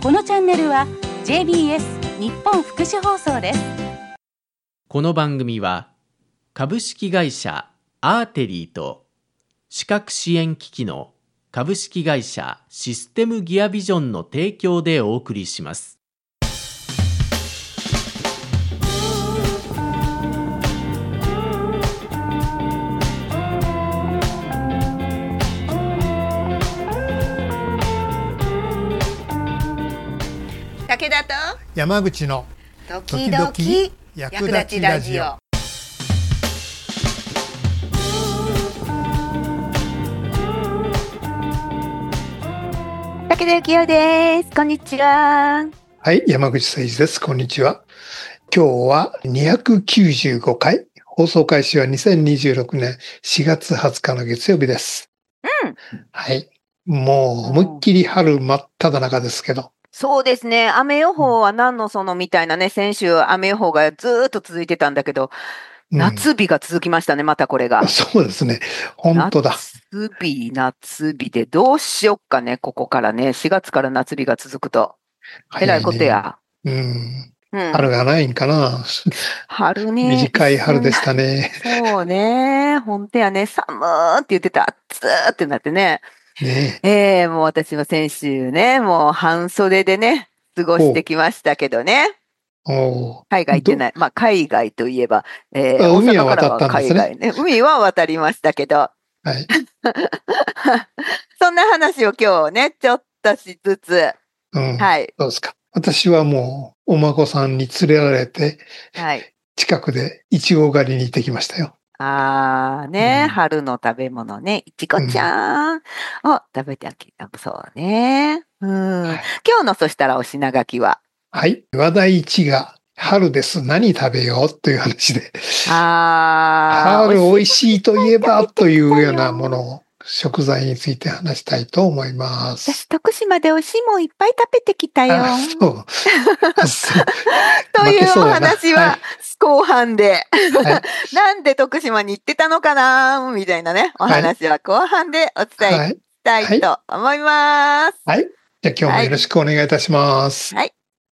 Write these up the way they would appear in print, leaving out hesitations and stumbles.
このチャンネルは JBS 日本福祉放送です。 この番組は株式会社アーテリーと視覚支援機器の株式会社システムギアビジョンの提供でお送りします。 武田と山口の時々役立ちラジオ。武田幸男です。こんにちは。 はい、山口誠二です。こんにちは。今日は295回、放送開始は2026年4月20日の月曜日です。はい。もう思いっきり春真っ只中ですけど。 そうですね。雨予報は何のそのみたいなね、先週雨予報がずーっと続いてたんだけど、夏日が続きましたね、またこれが。 そうですね。本当だ。 夏日でどうしよっかね、ここからね。4月から夏日が続くと。えらいことや。 春がないんかな。 春ね。 短い春でしたね。 そうね。本当やね。寒ーって言ってた。暑ーってなってね。もう私は先週ね、もう半袖でね、過ごしてきましたけどね。海外行ってない。まあ、海外といえば、大阪からは海外ね。海は渡りましたけど。 はい。 そんな話を今日ね、ちょっとしつつ。 はい。そうですか。私はもう、お孫さんに連れられて、はい。近くでイチゴ狩りに行ってきましたよ。 春の食べ物ね、いちごちゃんを食べてあげた。そうね。今日のそしたらお品書きは。 はい。話題1が、春です。何食べようという話で。春美味しいといえばというようなものを、食材について話したいと思います。 私、徳島で美味しいもんいっぱい食べてきたよ。 そう。 というお話は後半で、なんで徳島に行ってたのかなみたいなね、お話は後半でお伝えしたいと思います。 はい。じゃあ今日もよろしくお願いいたします。 はい。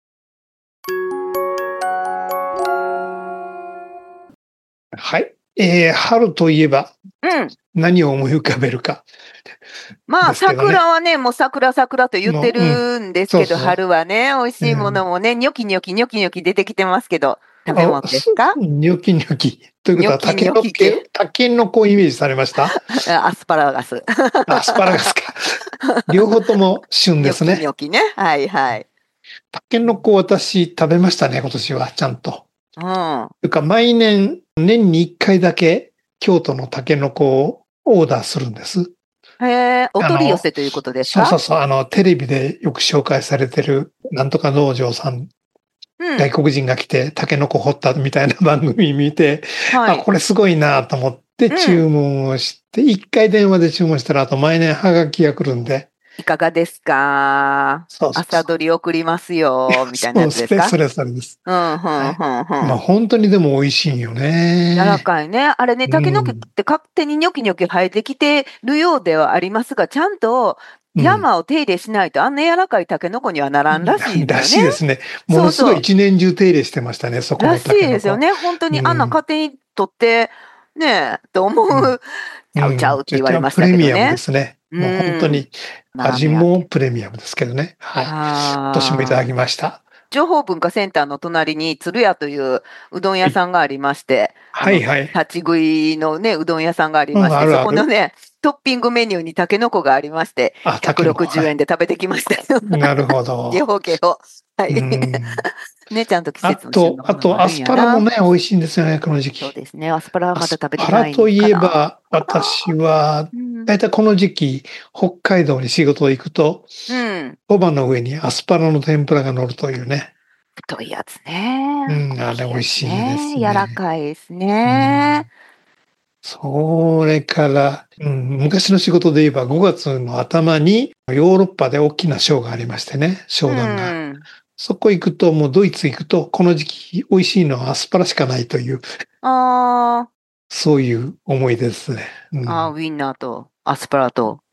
はい。春といえば、何を思い浮かべるか。 まあ、桜はね、もう桜と言ってるんですけど、春はね、美味しいものもね、ニョキニョキ出てきてますけど、食べ物ですか？ ニョキニョキ。ということは、タケノコイメージされました？ アスパラガス。 アスパラガスか。両方とも旬ですね。 ニョキね。はいはい。 タケノコ私食べましたね、今年は、ちゃんと。というか、年に1回だけ京都のタケノコをオーダーするんです。 お取り寄せということですか？ そう。テレビでよく紹介されてる、なんとか農場さん、外国人が来てタケノコ掘ったみたいな番組見て、これすごいなと思って注文をして、1回電話で注文したら、あと毎年ハガキが来るんで。 いかがですか？朝取り送りますよ、みたいなやつですか？ それです。本当にでも美味しいよね。 柔らかいね。あれね、タケノコって勝手にニョキニョキ生えてきてるようではありますが、ちゃんと山を手入れしないとあんな柔らかいタケノコにはならんらしいんだよね。 らしいですね。ものすごい一年中手入れしてましたね、そこのタケノコ。 らしいですよね。本当にあんな勝手に取って、ねと思う、ちゃうって言われましたけどね。 プレミアムですね。もう本当に味もプレミアムですけどね。はい。今年もいただきました。 情報文化センターの隣に鶴屋といううどん屋さんがありまして、立ち食いのね、うどん屋さんがありまして、そこのね、トッピングメニューにタケノコがありまして、160円で食べてきましたよ。 なるほど。 ゲホ。はい。ね、ちゃんと季節の旬のあと、アスパラもね、美味しいんですよね、この時期。 そうですね、アスパラはまだ食べてないアスパラといえば、私は、だいたいこの時期、北海道に仕事行くと、そばの上にアスパラの天ぷらが乗るというね。 太いやつね。 あれ美味しいですね。 柔らかいですね。 それから、昔の仕事で言えば5月の頭にヨーロッパで大きなショーがありましてね、商談が。そこ行くと、もうドイツ行くと、この時期美味しいのはアスパラしかないという、そういう思いですね。 ウインナーとアスパラと。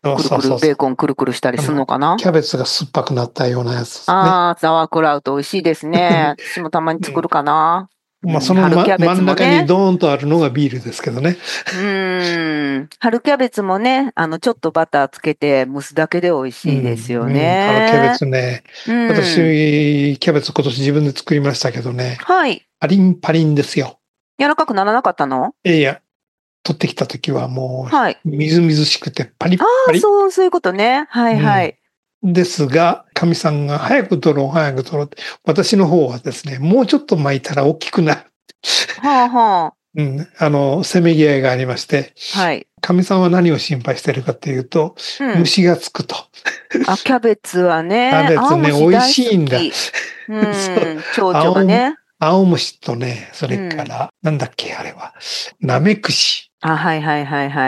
くるくる、ベーコンくるくるしたりするのかな。 キャベツが酸っぱくなったようなやつですね。 ザワークラウト美味しいですね。私もたまに作るかな。 その真ん中にドーンとあるのがビールですけどね。 春キャベツもね、ちょっとバターつけて蒸すだけで美味しいですよね。 春キャベツね。私、キャベツ今年自分で作りましたけどね。 はい。 パリンパリンですよ。 柔らかくならなかったの？ いや、取ってきた時はもう、みずみずしくてパリッパリ。 そういうことね。はいはい。 ですが、かみさんが早く取ろうって。私の方はですね、もうちょっと巻いたら大きくなる。せめぎ合いがありまして。 はい。 かみさんは何を心配してるかっていうと、虫がつくと。 キャベツはね。 キャベツね、美味しいんだ。 蝶々がね。 青虫とね、それから、なんだっけ、あれは。ナメクシ。 はい。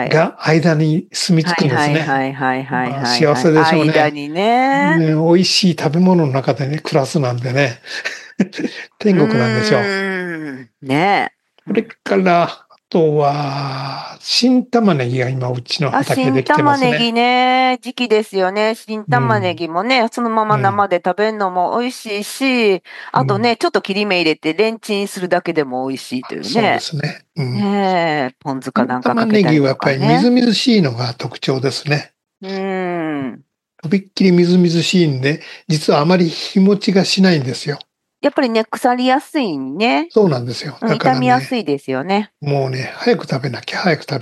が間に住み着くんですね。幸せでしょうね。 間にね。 美味しい食べ物の中でね、暮らすなんでね。天国なんでしょう。 ねえ。 それから、あとは、新玉ねぎが今、うちの畑できてますね。 新玉ねぎね、時期ですよね。新玉ねぎもね、そのまま生で食べるのも美味しいし、あとね、ちょっと切り目入れてレンチンするだけでも美味しいというね。 そうですね。 ねえ、ポン酢かなんかかけたりとかね。 新玉ねぎはやっぱりみずみずしいのが特徴ですね。とびっきりみずみずしいんで、実はあまり日持ちがしないんですよ。 やっぱりね、腐りやすいね。 そうなんですよ。だからね、 傷みやすいですよね。 もうね、早く食べなきゃ、みたい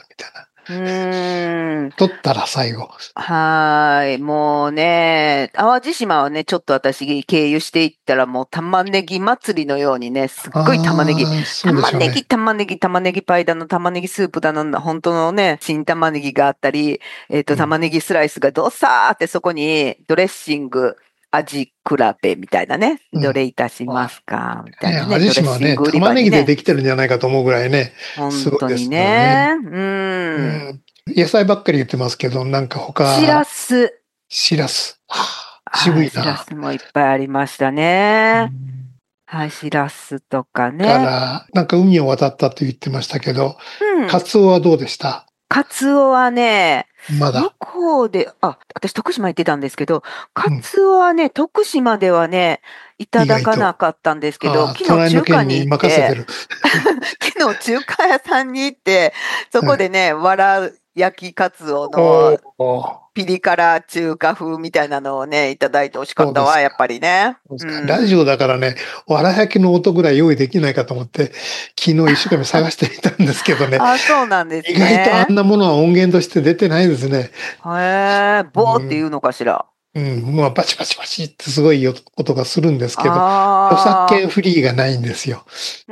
な。取ったら最後。 もうね、淡路島はね、ちょっと私経由していったらもう玉ねぎ祭りのようにね、すっごい玉ねぎ。玉ねぎパイだの、玉ねぎスープだの、本当のね、新玉ねぎがあったり、玉ねぎスライスがどさーってそこにドレッシング、味比べみたいなね。どれいたしますかみたいなね。 淡路島はね、玉ねぎでできてるんじゃないかと思うぐらいね。 本当にね。 野菜ばっかり言ってますけど、なんか他。 しらす。 渋いな。 しらすもいっぱいありましたね。しらすとかね。 なんか海を渡ったと言ってましたけど、カツオはどうでした？ カツオはね、 まだ。 向こうで、私徳島行ってたんんですけど、カツオはね、徳島ではね、いただかなかったんですけど、昨日中華に行って、昨日中華屋さんに行って、そこでね、わら焼きカツオのピリ辛中華風みたいなのをね、いただいて美味しかったわ、やっぱりね。 ラジオだからね、わら焼きの音ぐらい用意できないかと思って、昨日一生懸命探してみたんですけどね。 そうなんですね。 意外とあんなものは音源として出てないですね。 ボーっていうのかしら。 バチバチバチってすごい音がするんですけど、著作権フリーがないんですよ。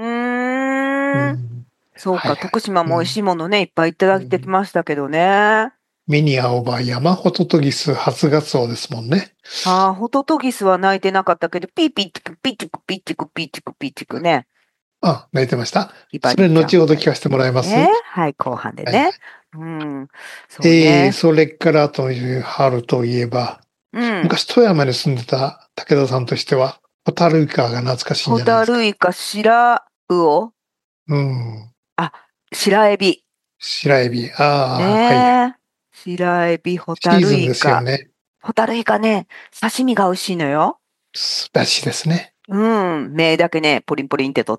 そうか、徳島も美味しいものね、いっぱいいただいてきましたけどね。 目に合うば山ホトトギス初ガツオですもんね。 ホトトギスは鳴いてなかったけど、ピーピーチクピーチクピーチクピーチクピーチクね。 鳴いてました。それ後ほど聞かせてもらいます。 はい、後半でね。 それからという春といえば、昔富山に住んでた武田さんとしては、ホタルイカが懐かしいんじゃないですか。 ホタルイカ、白魚白エビ。 白エビ。 白エビ、ホタルイカ。 シーズンですよね。 ホタルイカね、刺身が美味しいのよ。 らしいですね。 目だけね、ポリンポリンって取って。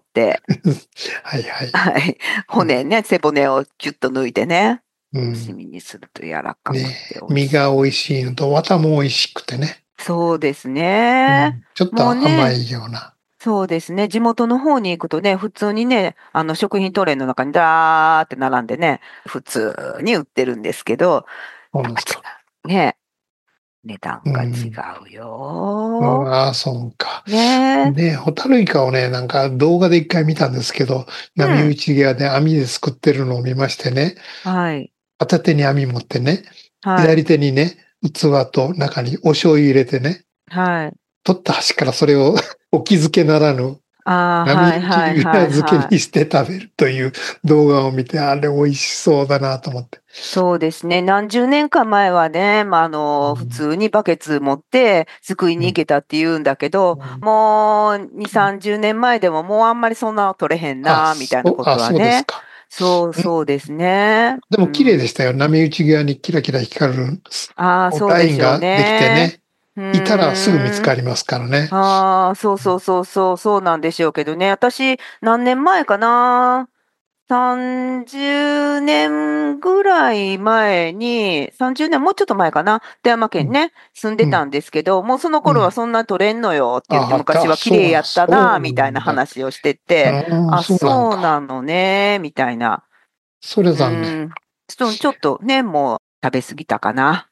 骨ね、背骨をキュッと抜いてね。刺身にすると柔らかくて美味しい。 身が美味しいのと、綿も美味しくてね。 そうですね。 ちょっと甘いような。 そうですね。地元の方に行くとね、普通にね、食品トレーの中にダーって並んでね、普通に売ってるんですけど、ね、値段が違うよ。 そうか。ホタルイカをね、なんか動画で一回見たんですけど、波打ち際で網ですくってるのを見ましてね。片手に網持ってね、左手にね、器と中にお醤油入れてね、取った端からそれをお気づけならぬ波打ち際漬けにして食べるという動画を見て、あれ美味しそうだなと思って。 そうですね。何十年か前はね、普通にバケツ持って救いに行けたって言うんだけど、もう2、30年前でももうあんまりそんなの取れへんな、みたいなことはね。 そうですね。 でも綺麗でしたよ。波打ち際にキラキラ光るそうラインでしょうができてね。 ね。いたらすぐ見つかりますからね。 そうなんでしょうけどね。私、何年前かな。30年ぐらい前に、30年、もうちょっと前かな。富山県ね、住んでたんですけど、もうその頃はそんな撮れんのよって言って、昔は綺麗やったな、みたいな話をしてて、そうなのね、みたいな。 それ残念。 ちょっとね、もう食べ過ぎたかな。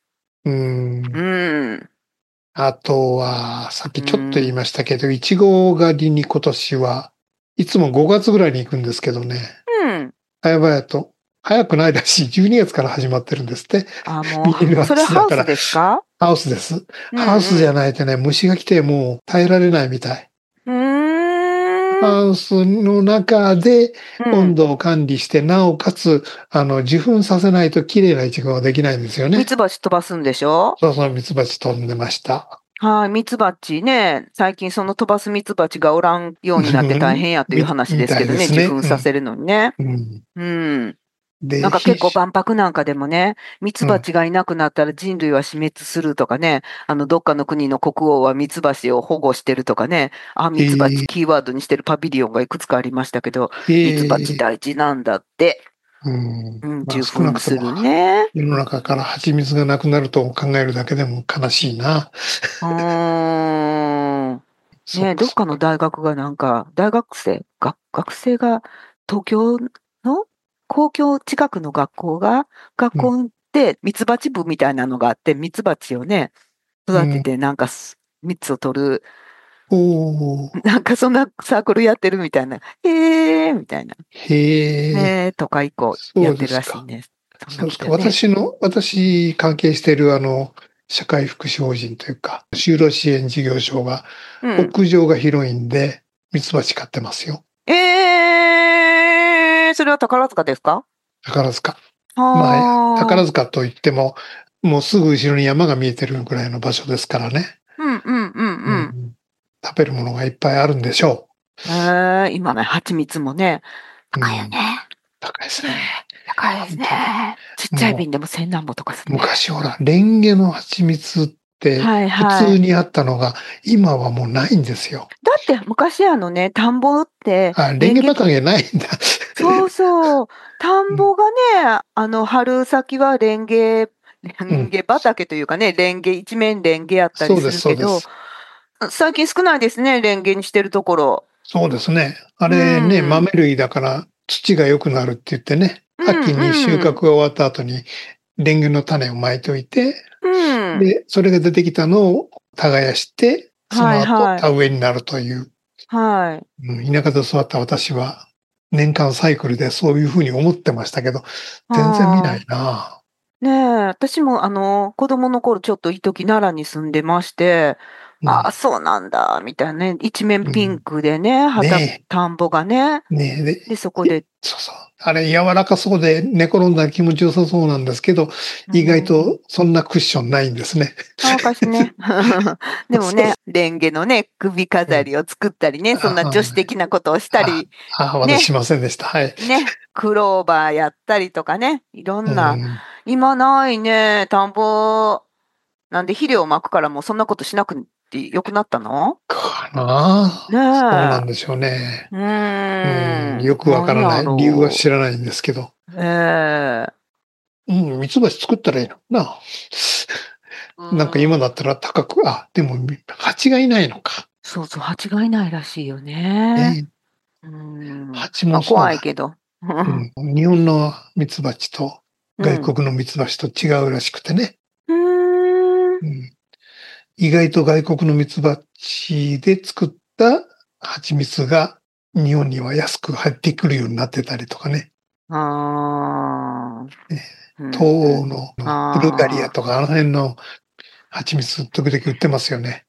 あとは、さっきちょっと言いましたけど、いちご狩りに今年はいつも5月ぐらいに行くんですけどね。早々と。早くないらしい。12月から始まってるんですって。 それハウスですか？ ハウスです。ハウスじゃないとね、虫が来てもう耐えられないみたい。ハウスの中で温度を管理して、なおかつ、受粉させないと綺麗なイチゴができないんですよね。 ミツバチ飛ばすんでしょ？ そう、ミツバチ飛んでました。 はい、ミツバチね、最近その飛ばすミツバチがおらんようになって大変やという話ですけどね、受粉させるのにね。なんか結構万博なんかでもね、ミツバチがいなくなったら人類は死滅するとかね、どっかの国の国王はミツバチを保護してるとかね、ミツバチキーワードにしてるパビリオンがいくつかありましたけど、ミツバチ大事なんだって。受粉するね。 世の中から蜂蜜がなくなると考えるだけでも悲しいな。 ね、どっかの大学がなんか、学生が東京の公共近くの学校でミツバチ部みたいなのがあって、ミツバチをね、育ててなんか蜜を取る、なんかそんなサークルやってるみたいな、みたいな。とか以降やってるらしいね。 そうですか。私関係している社会福祉法人というか、就労支援事業所が、屋上が広いんで、ミツバチ飼ってますよ。 それは宝塚ですか？ 宝塚。まあ、宝塚といっても、もうすぐ後ろに山が見えてるぐらいの場所ですからね。食べるものがいっぱいあるんでしょう。今ね、蜂蜜もね、高いよね。 高いですね。 高いですね。ちっちゃい瓶でも1000何本とかする、ね。 昔ほら、レンゲの蜂蜜って普通にあったのが、今はもうないんですよ。 だって昔田んぼって、 レンゲ畑ないんだ。 そう。田んぼがね、春先はレンゲ畑というかね、一面レンゲやったりするけど、最近少ないですね、レンゲにしてるところ。 そうですね。あれね、豆類だから土が良くなるって言ってね、秋に収穫が終わった後にレンゲの種をまいておいて、で、それが出てきたのを耕して、その後田植えになるという。田舎で育った私は年間サイクルでそういうふうに思ってましたけど、全然見ないな。 ねえ、私も子供の頃ちょっと一時奈良に住んでまして、そうなんだ、みたいなね。一面ピンクでね、田んぼがね。で、そこで。 そう。あれ、柔らかそうで寝転んだら気持ちよさそうなんですけど、意外とそんなクッションないんですね。 おかしね。でもね、レンゲのね、首飾りを作ったりね、そんな女子的なことをしたり。 私しませんでした。はい。 ね、クローバーやったりとかね、いろんな。今ないね、田んぼ。なんで肥料をまくからもうそんなことしなくてよくなったの？ かな。そうなんでしょうね。よくわからない。理由は知らないんですけど。ミツバチ作ったらいいのな。なんか今だったら高く、でも蜂がいないのか。 そう、蜂がいないらしいよね。 蜂も怖いけど。 日本のミツバチと外国のミツバチと違うらしくてね。意外と外国のミツバチで作った蜂蜜が日本には安く入ってくるようになってたりとかね。東欧のブルガリアとかあの辺の蜂蜜時々売ってますよね。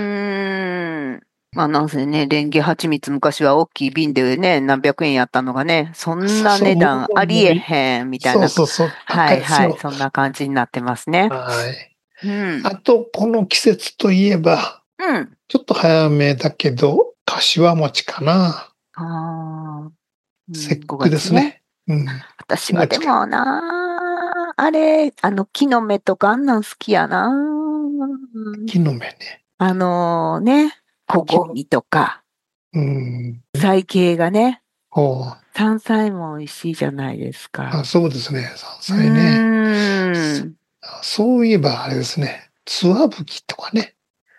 なんせね、レンゲ蜂蜜昔は大きい瓶でね、何百円やったのがね、そんな値段ありえへんみたいな。 そう。 そんな感じになってますね。 あと、この季節といえば、ちょっと早めだけど、柏餅かな。節句ですね。 うん。 私はでもな、あれ、木の芽とかあんなん好きやな。 木の芽ね。 こごみとか、 うん。 菜系がね、 おう。 山菜も美味しいじゃないですか。 そうですね。山菜ね。そういえばあれですね。ツワブキとかね。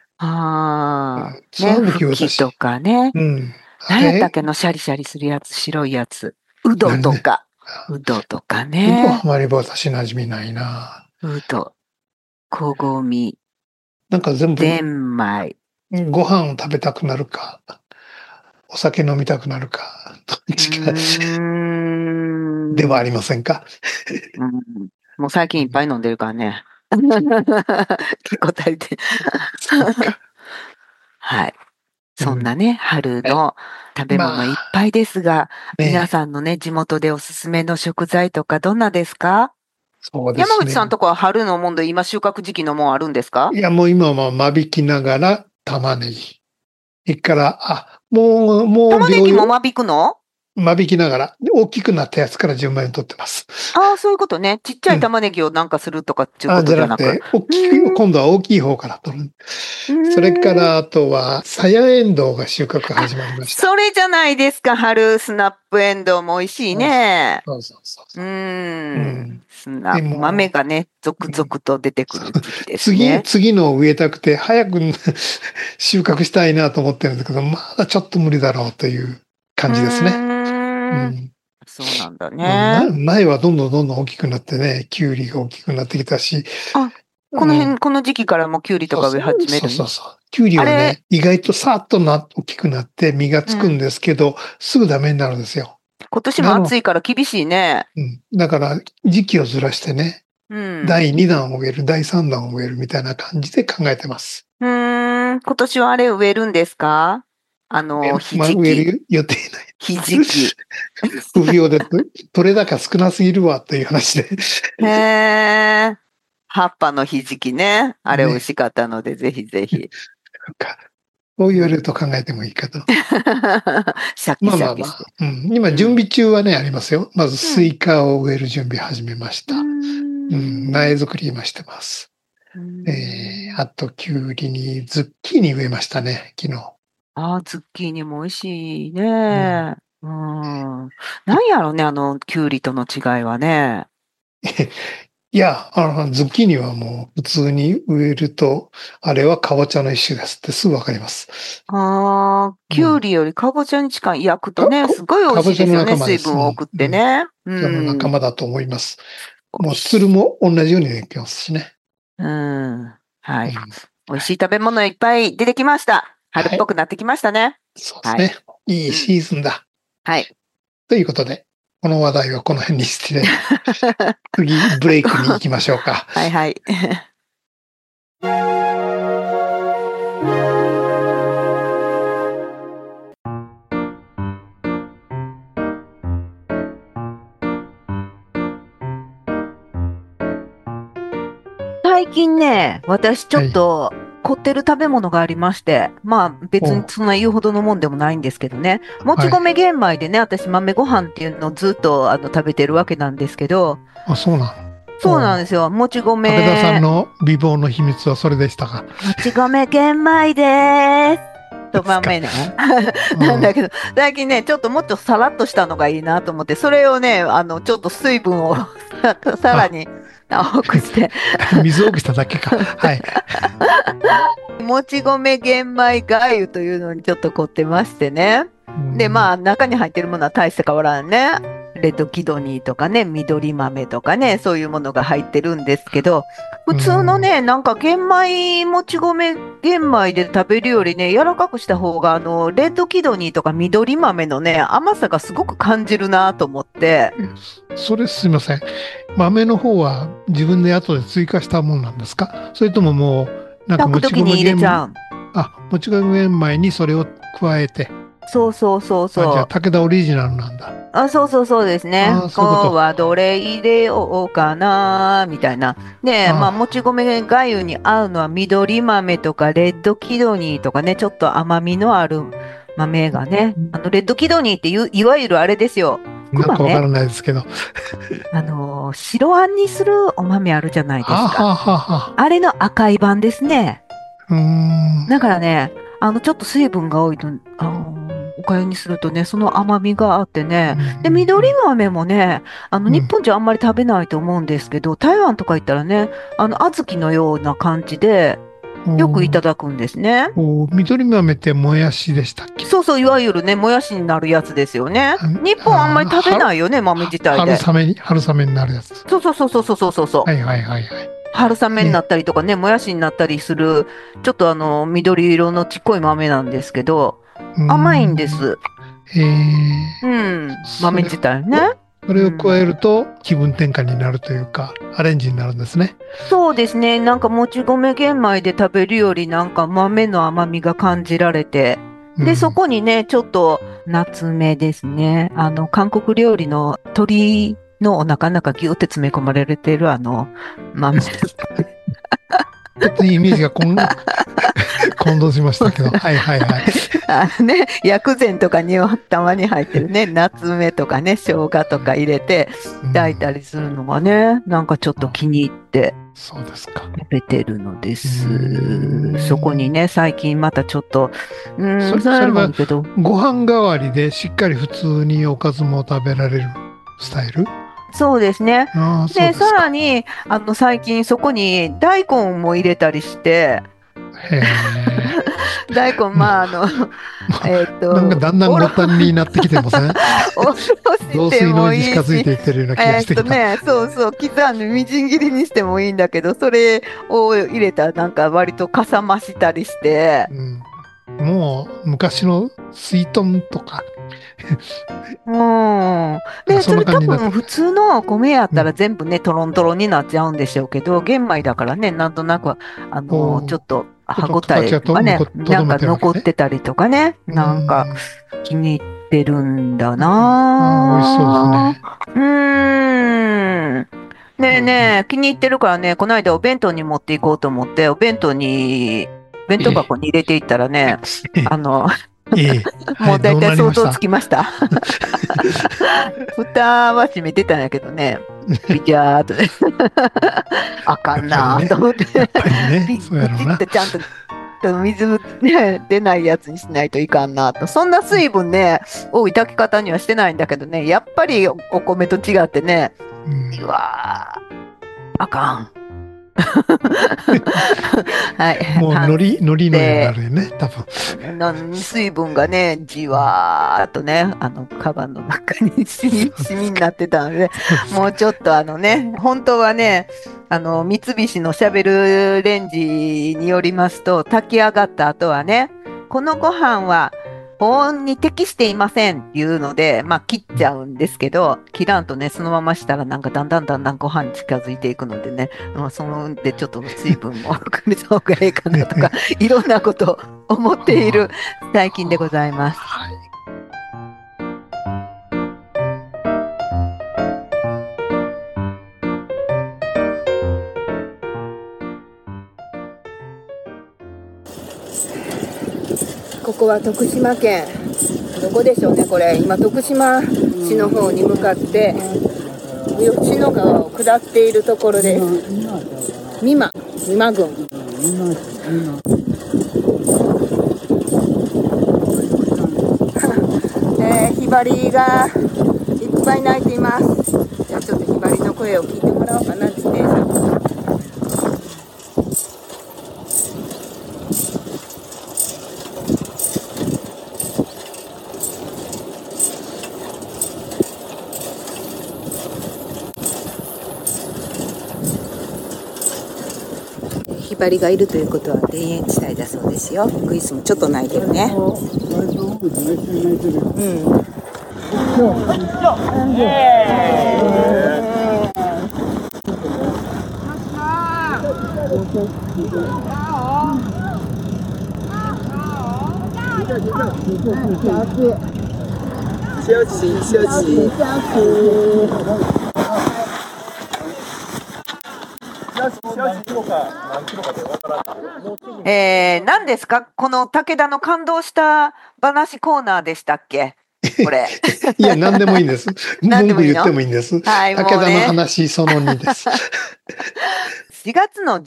ツワブキふきとかね。何やったっけのシャリシャリするやつ、白いやつ。うどとか。うどとかね。 うどあまり私馴染みないな。 うど、こごみ。 なんか全部。 ゼンマイ。 ご飯を食べたくなるか、お酒飲みたくなるか、どっちかではありませんか。 もう最近いっぱい飲んでるからね。結構足りて。はい。そんなね、春の食べ物いっぱいですが、皆さんのね、地元でおすすめの食材とかどんなですか？ そうですね。 山口さんとこは春のもんで今収穫時期のもんあるんですか？ いや、もう今は間引きながら玉ねぎ。それから、もう。 玉ねぎも間引くの？ 間引きながら、大きくなったやつから順番に取ってます。 そういうことね。ちっちゃい玉ねぎをなんかするとかっていうことじゃなくて。 今度は大きい方から取る。それから、あとは、さやえんどうが収穫始まりました。 それじゃないですか、春、スナップエンドウも美味しいね。 そう。 スナップ、豆がね、続々と出てくる時期ですね。 次の植えたくて、早く収穫したいなと思ってるんですけど、まだちょっと無理だろうという感じですね。 そうなんだね。 苗はどんどん大きくなってね、キュウリが大きくなってきたし。 この時期からもキュウリとか植え始めるの？ そう。キュウリはね、意外とさっと大きくなって実がつくんですけど、すぐダメになるんですよ。 今年も暑いから厳しいね。 だから時期をずらしてね、第2弾を植える、第3弾を植えるみたいな感じで考えてます。 今年はあれ植えるんですか？ひじき。 植える予定ない。 ひじき。 不評で、取れ高少なすぎるわという話で。 葉っぱのひじきね。あれ美味しかったので、ぜひぜひ。 そう言われると考えてもいいかと。 シャキシャキして。 今、準備中はね、ありますよ。まず、スイカを植える準備始めました。苗作り今してます。あと、キュウリにズッキーニ植えましたね、昨日。 ズッキーニも美味しいね。何やろね、キュウリとの違いはね。 いや、ズッキーニはもう普通に植えると、あれはカボチャの一種ですってすぐわかります。 キュウリよりカボチャに近い。焼くとね、すごい美味しいですよね、水分を送ってね。 その仲間だと思います。もう、つるも同じようにできますしね。 はい。美味しい食べ物いっぱい出てきました。春っぽくなってきましたね。 そうですね。いいシーズンだ。 はい。 ということで、この話題はこの辺にして、次、ブレイクに行きましょうか。 はい。最近ね、私ちょっと凝ってる食べ物がありまして、別にそんな言うほどのもんでもないんですけどね、もち米玄米でね、私豆ご飯っていうのをずっと食べてるわけなんですけど。 そうなんそうなんですよ。もち米。 武田さんの美貌の秘密はそれでしたか？ もち米玄米でーす。豆ね。なんだけど、最近ね、ちょっともっとさらっとしたのがいいなと思って、それをね、ちょっと水分をさらに多くして。 水多くしただけか。はい。 もち米玄米がゆというのにちょっと凝ってましてね。で、中に入ってるものは大して変わらんね。レッドキドニーとかね、緑豆とかね、そういうものが入ってるんですけど、普通のね、なんか玄米、もち米玄米で食べるよりね、柔らかくした方が、レッドキドニーとか緑豆のね、甘さがすごく感じるなと思って。 それすいません。豆の方は自分で後で追加したものなんですか？それとももう、なんかもち米玄米、もち米玄米にそれを加えて。 そう。じゃあ、武田オリジナルなんだ。 そうですね。今日はどれ入れようかなみたいな。ね、もち米がゆに合うのは緑豆とかレッドキドニーとかね、ちょっと甘みのある豆がね。レッドキドニーっていわゆるあれですよ。 なんかわからないですけど。 白あんにするお豆あるじゃないですはか。 ははは。 あれの赤い版ですね。 ん。 だからね、ちょっと水分が多いと、お粥にするとね、その甘みがあってね。で、緑豆もね、日本じゃあんまり食べないと思うんですけど、台湾とか行ったらね、小豆のような感じで、よくいただくんですね。 緑豆ってもやしでしたっけ？ そうそう、いわゆるね、もやしになるやつですよね。日本あんまり食べないよね、豆自体で。 春雨になるやつ。 そうそうそうそうそうそう。 はいはいはいはい。 春雨になったりとかね、もやしになったりする、ちょっと緑色のちっこい豆なんですけど、甘いんです。豆自体ね。 それを加えると気分転換になるというか、アレンジになるんですね。 そうですね。なんかもち米玄米で食べるよりなんか豆の甘みが感じられて、で、そこにね、ちょっと夏目ですね。韓国料理の鶏のお腹の中ギューって詰め込まれてる豆。 ちょっとイメージが混同しましたけど。はいはいはい。 薬膳とかにはたまに入ってるね、夏目とかね、生姜とか入れて炊いたりするのがね、なんかちょっと気に入って。 そうですか。 食べてるのです。そこにね、最近またちょっと、 それはご飯代わりでしっかり普通におかずも食べられるスタイル？ そうですね。で、さらに、最近そこに大根も入れたりして、大根、 なんかだんだんごたんになってきてません？雑炊の味近づいていってるような気がしてきた。 そうそう、刻んでみじん切りにしてもいいんだけど、それを入れたらなんか割とかさ増したりして。 もう昔の水豚とか。 で、それ多分普通の米やったら全部ね、トロントロンになっちゃうんでしょうけど、玄米だからね、なんとなく、ちょっと歯ごたえとかね、なんか残ってたりとかね、なんか気に入ってるんだなぁ。美味しそうですね。ねえねえ、気に入ってるからね、この間お弁当に持っていこうと思って、弁当箱に入れていったらね、もう大体想像つきました。蓋は閉めてたんやけどね、ビチャーっとね、あかんなと思って、ピッとちゃんと水、ね、出ないやつにしないといかんなと。そんな水分ね、多い炊き方にはしてないんだけどね、やっぱりお米と違ってね、うわー、あかん。 はい。もう海苔のようになるよね、多分。 水分がね、じわーっとね、カバンの中に染みになってたので、もうちょっと本当はね、三菱のシャベルレンジによりますと、炊き上がった後はね、このご飯は保温に適していませんっていうので、まあ切っちゃうんですけど、切らんとね、そのまましたらなんかだんだんご飯に近づいていくのでね、そのでちょっと水分も含めた方がいいかなとか、いろんなことを思っている最近でございます。ここは徳島県、どこでしょうね、これ。今、徳島市の方に向かって、吉野川を下っているところです。美馬郡。ひばりがいっぱい鳴いています。じゃあちょっとひばりの声を聞いてもらおうかな、自転車。ひばりがいるということは田園地帯だそうですよ。クイズもちょっと鳴いてるね。休息。何ですかこの武田の感動した話コーナーでしたっけ？ これ。 いや、何でもいいんです。文句言ってもいいんです。 はい、もうね。 武田の話その2です。 4月の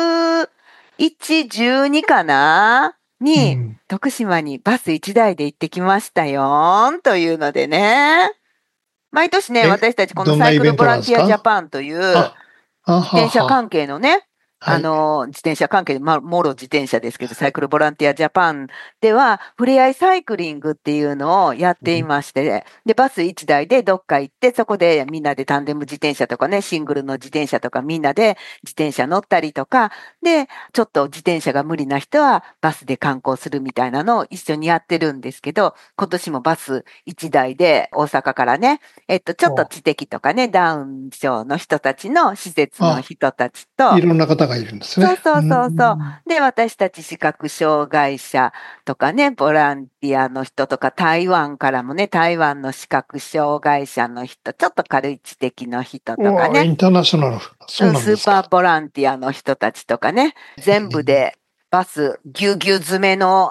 11、12かなに、徳島にバス1台で行ってきましたよというのでね。毎年ね、私たちこのサイクルボランティアジャパンという自転車関係のね、自転車関係で、もろ自転車ですけど、サイクルボランティアジャパンでは、ふれあいサイクリングっていうのをやっていまして、で、バス1台でどっか行って、そこでみんなでタンデム自転車とかね、シングルの自転車とかみんなで自転車乗ったりとか、で、ちょっと自転車が無理な人はバスで観光するみたいなのを一緒にやってるんですけど、今年もバス1台で大阪からね、ちょっと知的とかね、ダウン症の人たちの施設の人たちと、 いろんな方がいるんですね。 そう。で、私たち視覚障害者とかね、ボランティアの人とか、台湾からもね、台湾の視覚障害者の人、ちょっと軽い知的の人とかね。 インターナショナル。そうなんですか。 スーパーボランティアの人たちとかね。全部でバスぎゅうぎゅう詰めの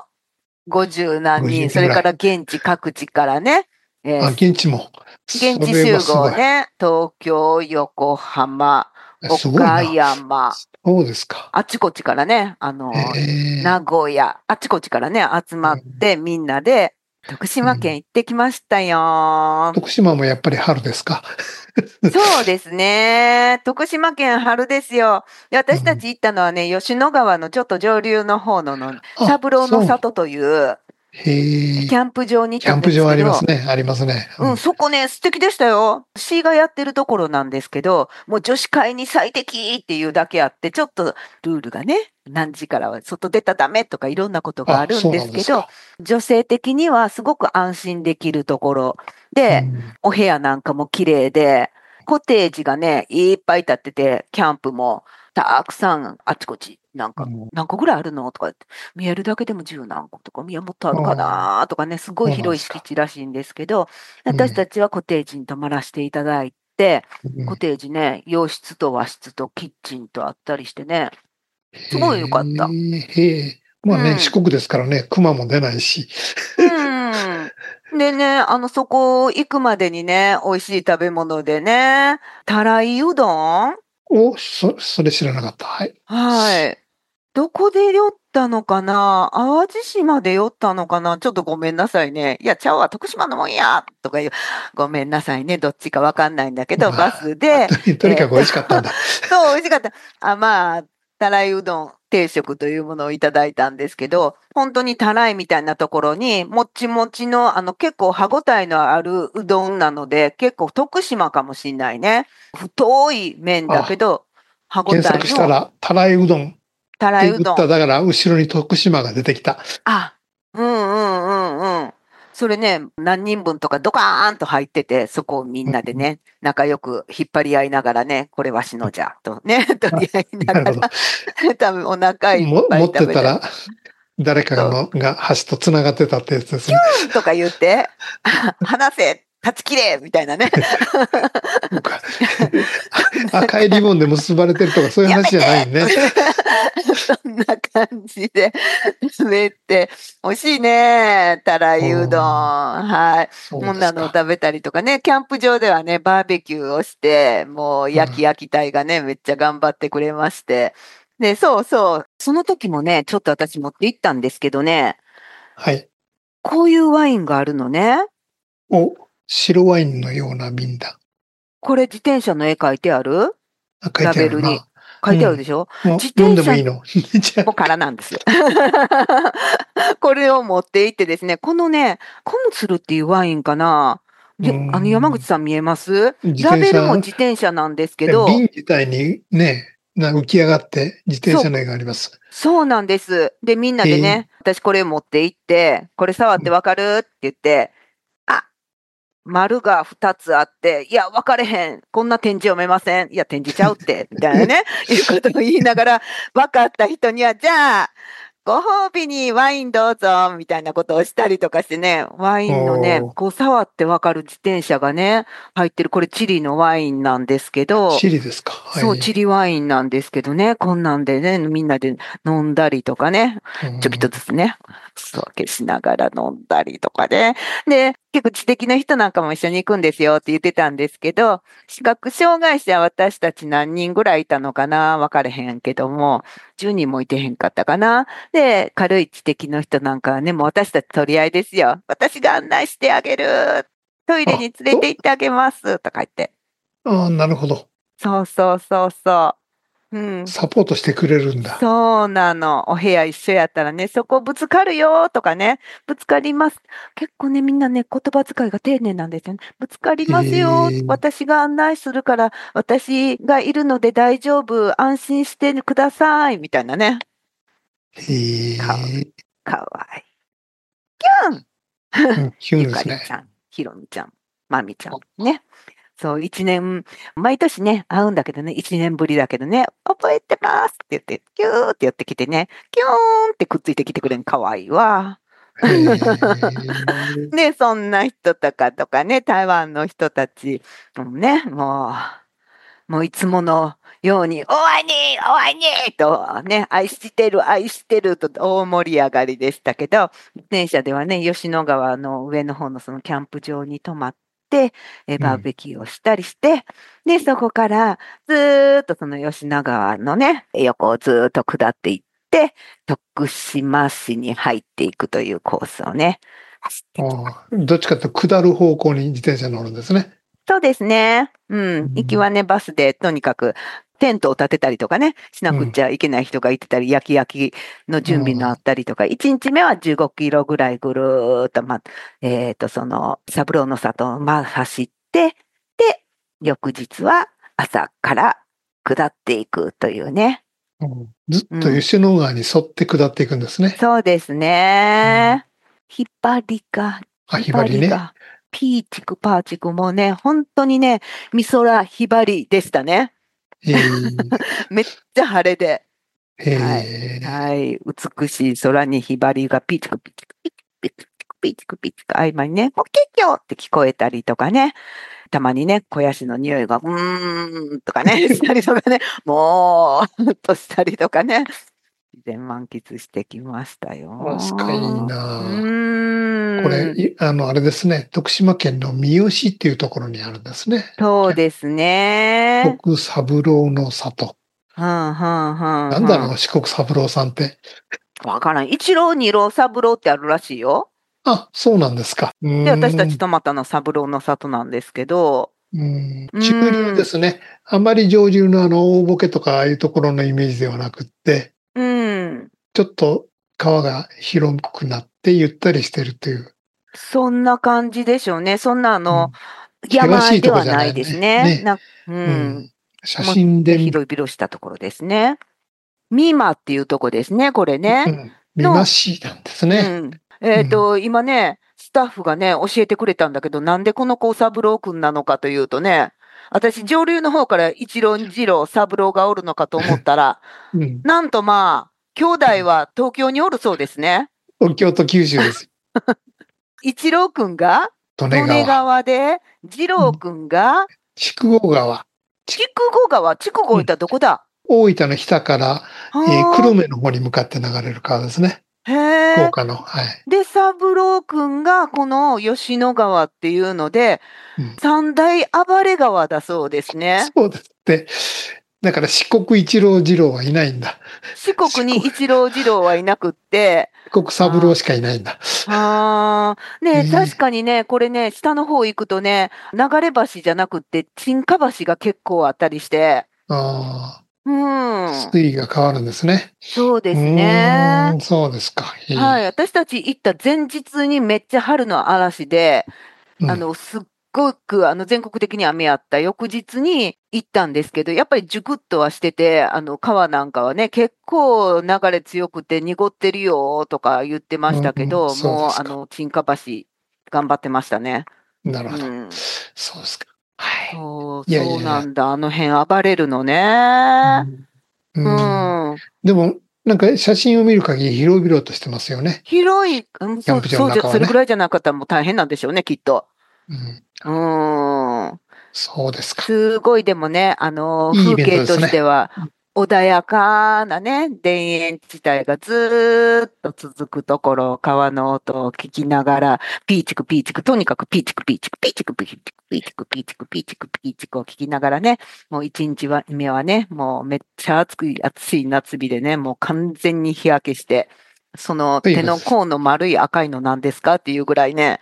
50何人、それから現地各地からね。 現地も。 現地集合ね。東京、横浜、岡山。 そうですか。 あっちこっちからね、名古屋、あっちこっちからね、集まってみんなで徳島県行ってきましたよ。 徳島もやっぱり春ですか？ そうですね。徳島県春ですよ。で、私たち行ったのはね、吉野川のちょっと上流の方の三郎の里という、キャンプ場に行ったんですけど。 キャンプ場ありますね。ありますね。 そこね、素敵でしたよ。市がやってるところなんですけど、もう女子会に最適っていうだけあって、ちょっとルールがね、何時からは外出たらダメとかいろんなことがあるんですけど、女性的にはすごく安心できるところで、お部屋なんかも綺麗で、コテージがね、いっぱい建ってて、キャンプもたくさんあちこち。何個ぐらいあるのとかって、見えるだけでも10何個とか、もっとあるかなとかね、すごい広い敷地らしいんですけど、私たちはコテージに泊まらせていただいて、コテージね、洋室と和室とキッチンとあったりしてね、すごい良かった。 まあね、四国ですからね、熊も出ないし。 でね、そこ行くまでにね、美味しい食べ物でね、たらいうどんそれ知らなかった。はい。 はい。どこで寄ったのかな？淡路島で寄ったのかな？ちょっとごめんなさいね。いや、ちゃうわ、徳島のもんやとか言う。ごめんなさいね。どっちかわかんないんだけど、バスで。 とにかく美味しかったんだ。 そう、美味しかった。たらいうどん定食というものをいただいたんですけど、本当にたらいみたいなところに、もちもちの、結構歯ごたえのあるうどんなので、結構徳島かもしんないね。太い麺だけど、歯ごたえの。 検索したら、たらいうどん。 たらいうどん。 だから、後ろに徳島が出てきた。 それね、何人分とかドカーンと入ってて、そこをみんなでね、仲良く引っ張り合いながらね、これわしのじゃ、とね、取り合いながら、多分お腹いっぱい食べ持ってたら、誰かが箸と繋がってたってやつですね。 キューンとか言って、離せ断ち切れみたいなね。 赤いリボンで結ばれてるとかそういう話じゃないね。 そんな感じで滑って、美味しいね。たらいうどん。はい。こんなのを食べたりとかね、キャンプ場ではね、バーベキューをして、もう焼き隊がね、めっちゃ頑張ってくれまして。で、そう。その時もね、ちょっと私持って行ったんですけどね。 はい。 こういうワインがあるのね。 白ワインのような瓶だ。 これ自転車の絵描いてある？ラベルに。書いてあるでしょ？ 自転車。飲んでもいいの？ もう空なんですよ。これを持って行ってですね、このね、コムツルっていうワインかな？山口さん見えます？ラベルも自転車なんですけど。 瓶自体にね、浮き上がって自転車の絵があります。 そうなんです。で、みんなでね、私これ持って行って、これ触ってわかるって言って、丸が2つあって、いや、分かれへん。こんな展示読めません。いや、展示ちゃうって、みたいなね、いうことを言いながら、分かった人には、じゃあ、ご褒美にワインどうぞ、みたいなことをしたりとかしてね、ワインのね、こう触って分かる自転車がね、入ってる、これチリのワインなんですけど、 チリですか。 はい、そう、チリワインなんですけどね、こんなんでね、みんなで飲んだりとかね、ちょびっとずつね、裾分けしながら飲んだりとかね。で、 結構知的な人なんかも一緒に行くんですよって言ってたんですけど、視覚障害者私たち何人ぐらいいたのかな分かれへんけども、10人もいてへんかったかな。で、軽い知的の人なんかはね、もう私たち取り合いですよ。私が案内してあげる。トイレに連れて行ってあげます。とか言って。 なるほど。 そうそうそうそう。うん。 サポートしてくれるんだ。 そうなの。お部屋一緒やったらね、そこぶつかるよとかね、ぶつかります。結構ね、みんなね、言葉遣いが丁寧なんですよね。ぶつかりますよ。私が案内するから、私がいるので大丈夫。安心してください。みたいなね。かわいい。キュンキュンゆかですね。 りちゃん、ひろみちゃん、まみちゃん。ね。そう、毎年ね、会うんだけどね、1年ぶりだけどね、覚えてますって言って、キューって寄ってきてね、キューンってくっついてきてくれん、かわいいわ。ね、そんな人とかね、台湾の人たち、ね、もういつものように、お会いにとね、愛してると大盛り上がりでしたけど、電車ではね、吉野川の上の方のそのキャンプ場に泊まって、バーベキューをしたりして、で、そこからずーっとその吉野川のね、横をずーっと下っていって、徳島市に入っていくというコースをね、走ってきた。 どっちかというと下る方向に自転車乗るんですね。 そうですね。行きはね、バスでとにかくテントを立てたりとかね、しなくっちゃいけない人がいてたり、焼きの準備のあったりとか、1日目は15キロぐらいぐるーっと、その、三郎の里を走って、で、翌日は朝から下っていくというね。 ずっと吉野川に沿って下っていくんですね。 そうですね。ひばりが。ピーチクパーチクもね、本当にね、美空ひばりでしたね。めっちゃ晴れで。はい。美しい空にひばりがピーチクピーチクピーチクピーチクピーチクピーチク合間にね、ポケキョって聞こえたりとかね。たまにね、肥やしの匂いが、とかね、したりとかね、もーっとしたりとかね。自然満喫してきましたよ。 すごいなこれ、あれですね、徳島県の三好っていうところにあるんですね。 そうですね。 四国三郎の里。なんだろう、四国三郎さんって。 わからん。一郎、二郎、三郎ってあるらしいよ。 あ、そうなんですか。 で、私たち泊まったのは三郎の里なんですけど。 中流ですね。あまり上流の大ボケとかああいうところのイメージではなくって、ちょっと川が広くなってゆったりしてるという。 そんな感じでしょうね。そんな山ではないですね。 写真で。 広々したところですね。美馬っていうとこですね、これね。 美馬市なんですね。 今ね、スタッフがね、教えてくれたんだけど、なんでこの子三郎くんなのかというとね、私、上流の方から一郎、二郎、三郎がおるのかと思ったら、なんと兄弟は東京におるそうですね。 東京と九州です。 一郎くんが利根川で、二郎くんが筑後川。 筑後大分どこだ？ 大分の日田から、久留米の方に向かって流れる川ですね。福岡の。 で、三郎くんがこの吉野川っていうので、三大暴れ川だそうですね。 そうですって。だから四国一郎二郎はいないんだ。 四国に一郎二郎はいなくって、 四国三郎しかいないんだ。 ね、確かにね、これね、下の方行くとね、流れ橋じゃなくって、沈下橋が結構あったりして。 水位が変わるんですね。 そうですね。 そうですか。 はい。私たち行った前日にめっちゃ春の嵐で、すっごく全国的に雨あった翌日に行ったんですけど、やっぱりジュクッとはしてて、川なんかはね、結構流れ強くて濁ってるよとか言ってましたけど、もう沈下橋頑張ってましたね。 なるほど。そうですか。 そうなんだ。あの辺暴れるのね。 でも、なんか写真を見る限り広々としてますよね。 広い、それぐらいじゃなかったらもう大変なんでしょうね、きっと。 そうですか。 すごいでもね、風景としては穏やかなね、田園地帯がずーっと続くところ、川の音を聞きながら、ピーチクピーチク、とにかくピーチクピーチク、ピーチクピーチク、ピーチクピーチク、ピーチクピーチクを聞きながらね、もう一日目はね、もうめっちゃ暑い夏日でね、もう完全に日焼けして、その手の甲の丸い赤いの何ですかっていうぐらいね、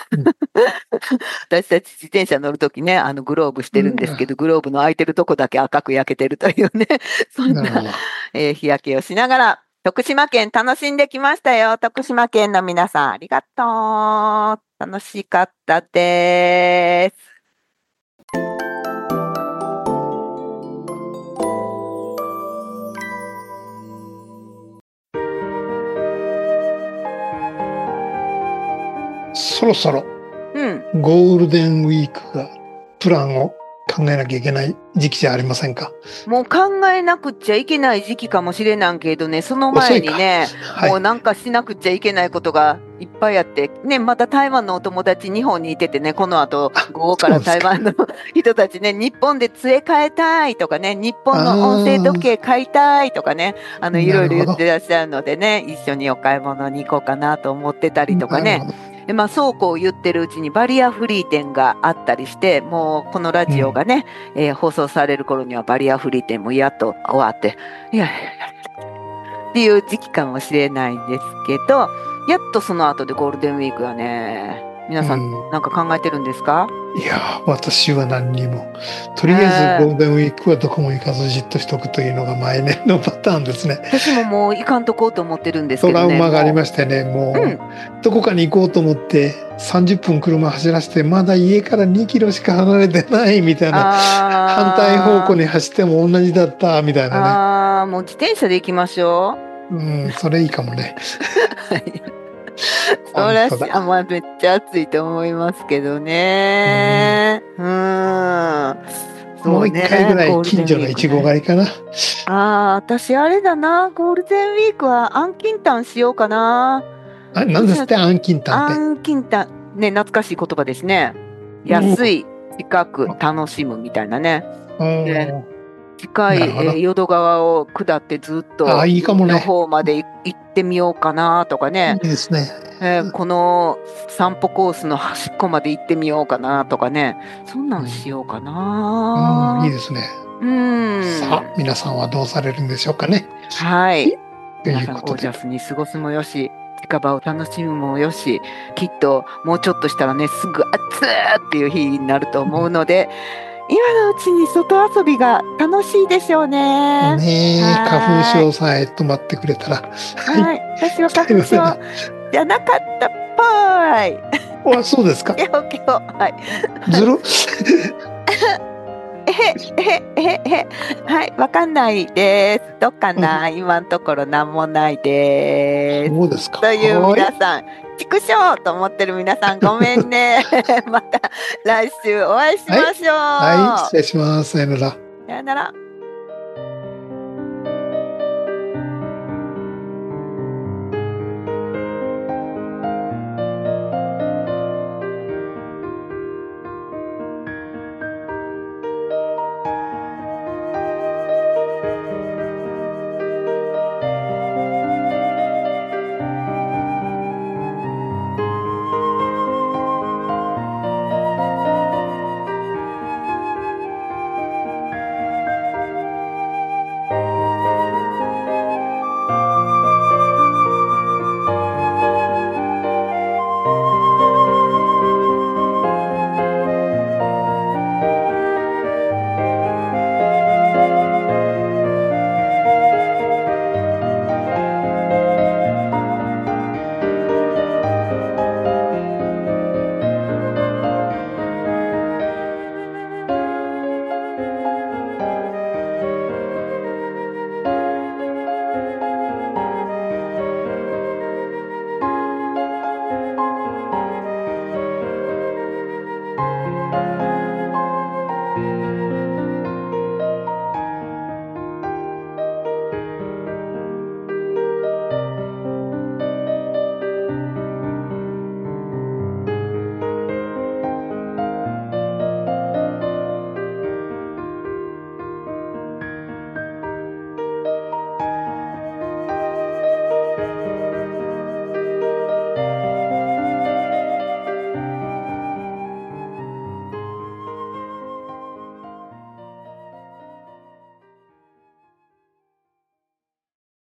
私たち自転車乗るときね、グローブしてるんですけど、グローブの空いてるとこだけ赤く焼けてるというね、そんな、日焼けをしながら、徳島県楽しんできましたよ。徳島県の皆さん、ありがとう。楽しかったです。 そろそろ、ゴールデンウィークがプランを考えなきゃいけない時期じゃありませんか。 もう考えなくちゃいけない時期かもしれないけどね、その前にね、もうなんかしなくちゃいけないことがいっぱいあって、ね、また台湾のお友達日本にいててね、この後午後から台湾の人たちね、日本で杖変えたいとかね、日本の音声時計買いたいとかね、いろいろ言ってらっしゃるのでね、一緒にお買い物に行こうかなと思ってたりとかね。でそうこう言ってるうちにバリアフリー展があったりして、もうこのラジオがね、放送される頃にはバリアフリー展もやっと終わって、っていう時期かもしれないんですけど、やっとその後でゴールデンウィークはね、皆さんなんか考えてるんですか？ いや、私は何にも。とりあえずゴールデンウィークはどこも行かずじっとしとくというのが毎年のパターンですね。 私ももう行かんとこうと思ってるんですけどね。 トラウマがありましてね、もう、どこかに行こうと思って30分車走らせて、まだ家から2キロしか離れてないみたいな、反対方向に走っても同じだったみたいなね。もう自転車で行きましょう。それいいかもね。 そらしめっちゃ暑いと思いますけどね。 もう一回ぐらい近所のいちご狩りかな。 私あれだな、ゴールデンウィークは安近短しようかな。 何ですって安近短って。 安近短ね、懐かしい言葉ですね。安い、近く、楽しむみたいなね。近い淀川を下ってずっとの方まで行ってみようかなとかね。 いいですね。 この散歩コースの端っこまで行ってみようかなとかね。そんなんしようかな。 いいですね。さあ、皆さんはどうされるんでしょうかね。 はい。皆さんゴージャスに過ごすもよし、近場を楽しむもよし、きっともうちょっとしたらね、すぐ暑ーっていう日になると思うので、今のうちに外遊びが楽しいでしょうね。 花粉症さえ止まってくれたら。 はい。私は花粉症じゃなかったっぽい。 そうですか。 はい。 ずるはい、わかんないです。どっかな、今のところなんもないです。 そうですか。 という皆さん、畜生と思ってる皆さんごめんね。また来週お会いしましょう。 はい、失礼します。さよなら。 さよなら。